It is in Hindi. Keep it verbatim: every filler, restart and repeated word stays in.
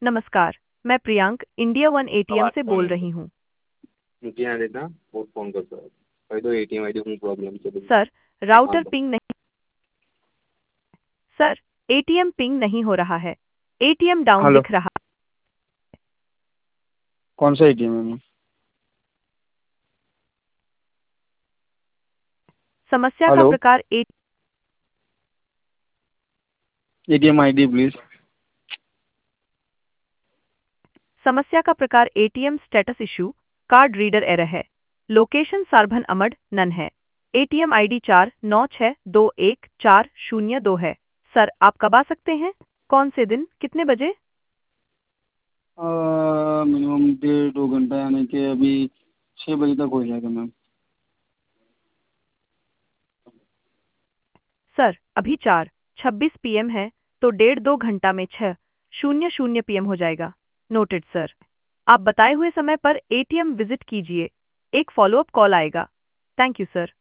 नमस्कार, मैं प्रियांक इंडिया वन एटीएम आवाज से कौन बोल है रही हूँ। मुझे यहाँ देना वो फोन करता है भाई तो एटीएम आईडी हूँ प्रॉब्लम से बोल सर, हाँ राउटर बस पिंग नहीं सर, एटीएम पिंग नहीं हो रहा है। ATM down hello. दिख रहा। कौन सा एटीएम है मैम? समस्या का हेलो। प्रकार ए एटीएम आईडी प्लीज। समस्या का प्रकार ATM status issue, card reader error है। लोकेशन सारभन अमड नन है। एटीएम आईडी चार नौ छः दो एक चार शून्य दो है। सर, आप कब आ सकते हैं? कौन से दिन, कितने बजे? मिनिमम डेढ़ दो घंटा यानी कि अभी छः बजे तक हो जाएगा मैम। सर, अभी चार छब्बीस पीएम है, तो डेढ़ दो घंटा में छः शून्य शून्य पीएम हो जाएगा। Noted sir. आप बताए हुए समय पर एटीएम विजिट कीजिए। एक फॉलोअप कॉल आएगा। Thank you sir.